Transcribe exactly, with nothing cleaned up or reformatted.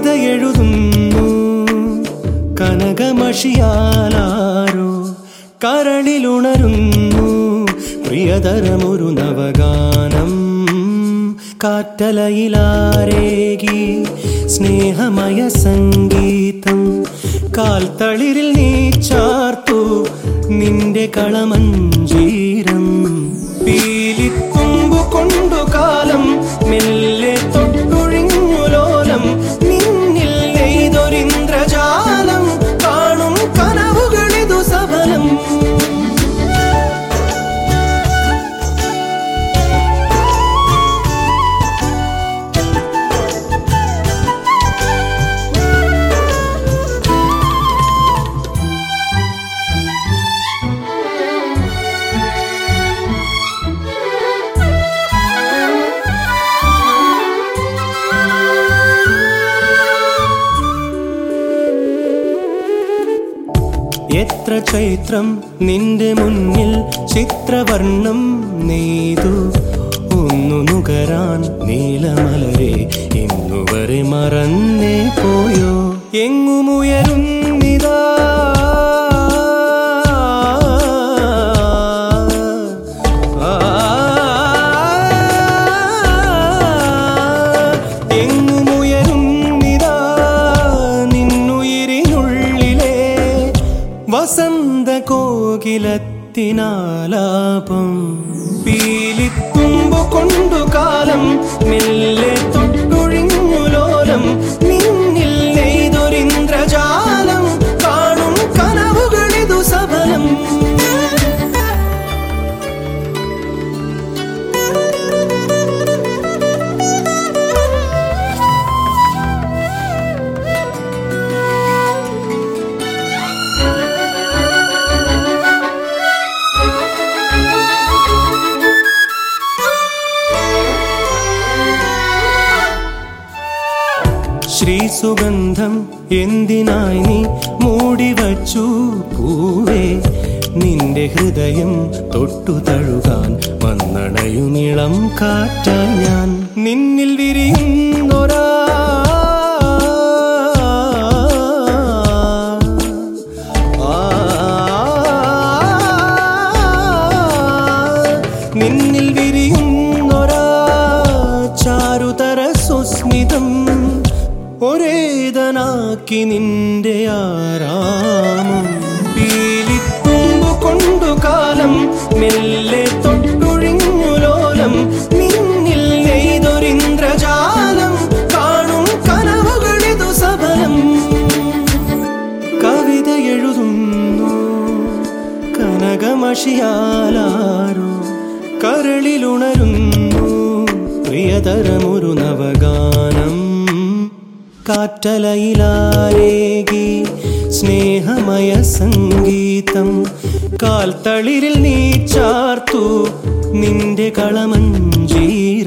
കവിത എഴുതുന്നു കനകമഷിയാലാരോ കരളിലുണരുന്നു പ്രിയതരമൊരു നവഗാനം കാറ്റലയിലാരേകി സ്നേഹമയ സംഗീതം കാൽത്തളിരിൽ നീ ചാർത്തു നിന്റെ കളമഞ്ചീരം പീലിത്തുമ്പു കൊണ്ടു കാലം മെല്ലെ തൊട്ടൊഴിഞ്ഞു ലോലം നിന്നിൽ നെയ്തൊരിന്ദ്രജാലം കാണും കനവുകളിതു സഫലം എത്ര ചൈത്രം നിന്റെ മുന്നിൽ ചിത്രവർണ്ണം നെയ്തു ഒന്നു നുകരാൻ നീലമലരെ ഇന്നുവരെ മറന്നേ പോയോ എങ്ങുമുയരുന്നിതാ വസന്ത കോകിലത്തിനാലാപം പീലിത്തുമ്പു കൊണ്ടു കാലം മെല്ലെ തൊട്ടൊഴിഞ്ഞു ലോലം നിന്നിൽ നെയ്തൊരിന്ദ്രജാലം കാണും കനവുകളിതു സഫലം ശ്രീസുഗന്ധം എന്തിനായി നീ മൂടിവച്ചു പൂവേ നിന്റെ ഹൃദയം തൊട്ടു തഴുകാൻ വന്നണയുമിളം കാറ്റാൻ ഞാൻ നിന്നിൽ വിരിയുന്നൊരാ നിന്നിൽ വിരിയുന്നൊരാ ചാരുതര സുസ്മിതം ഒരേതനാക്കി നിന്റെ ആരാമം പീലിത്തുമ്പു കൊണ്ടു കാലം മെല്ലെ തൊട്ടൊഴിഞ്ഞു ലോലം നിന്നിൽ നെയ്തൊരിന്ദ്രജാലം കാണും കനവുകളിതു സഫലം കവിത എഴുതുന്നു കനകമഷിയാലാരോ കരളിലുണരുന്നു പ്രിയതരമൊരു നവഗാനം കാറ്റലയിലാരേകി സ്നേഹമയ സംഗീതം കാൽത്തളിരിൽ നീ ചാർത്തു നിന്റെ കളമഞ്ചീരം